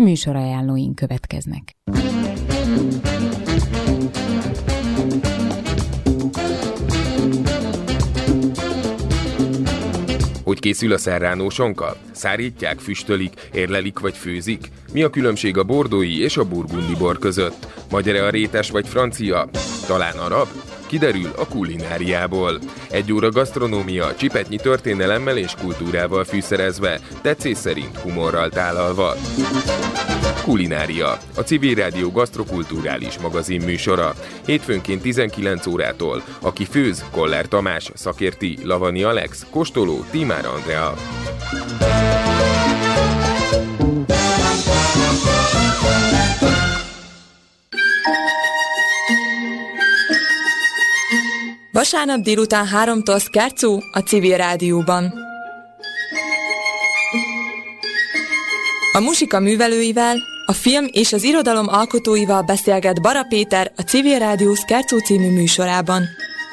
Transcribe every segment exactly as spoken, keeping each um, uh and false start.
Műsorajánlóink következnek. Hogy készül a serrano-sonka? Szárítják, füstölik, érlelik vagy főzik? Mi a különbség a bordói és a burgundi bor között? Magyar-e a rétes vagy francia? Talán arab? Kiderül a kulináriából. Egy óra gasztronómia, csipetnyi történelemmel és kultúrával fűszerezve, tetszés szerint humorral tálalva. Kulinária, a Civil Rádió gasztrokulturális magazin műsora. Hétfőnként tizenkilenc órától. Aki főz, Koller Tamás, szakérti, Lavani Alex, kóstoló, Tímár Andrea. Vasárnap délután háromtól Skerco a Civil Rádióban. A muzsika művelőivel, a film és az irodalom alkotóival beszélget Bara Péter a Civil Rádió Skerco című műsorában.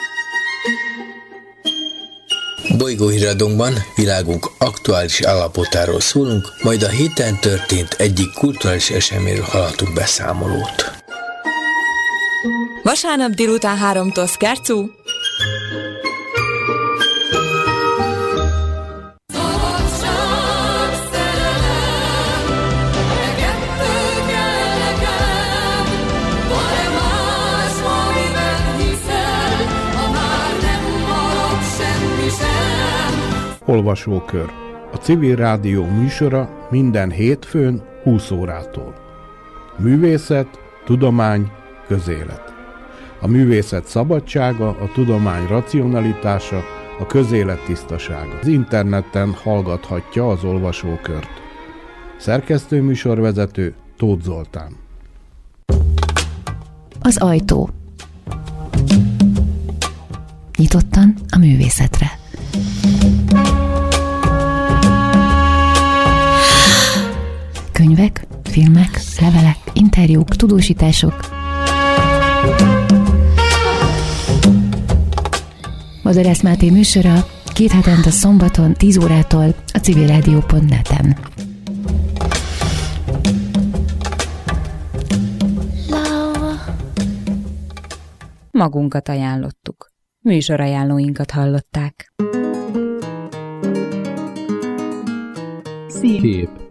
Bolygóhíradónkban világunk aktuális állapotáról szólunk, majd a héten történt egyik kulturális eseményről hallhatunk beszámolót. Vasárnap délután háromtól Skerco. Olvasókör. A Civil Rádió műsora minden hétfőn húsz órától. Művészet, tudomány, közélet. A művészet szabadsága, a tudomány racionalitása, a közélet tisztasága. Az interneten hallgathatja az olvasókört. Szerkesztő műsorvezető Tóth Zoltán. Az ajtó. Nyitottan a művészetre. Könyvek, filmek, levelek, interjúk, tudósítások. Vadász Máté műsora két hetente szombaton tíz órától a civilrádió pont net-en. Magunkat ajánlottuk. Műsorajánlóinkat hallották. Szép.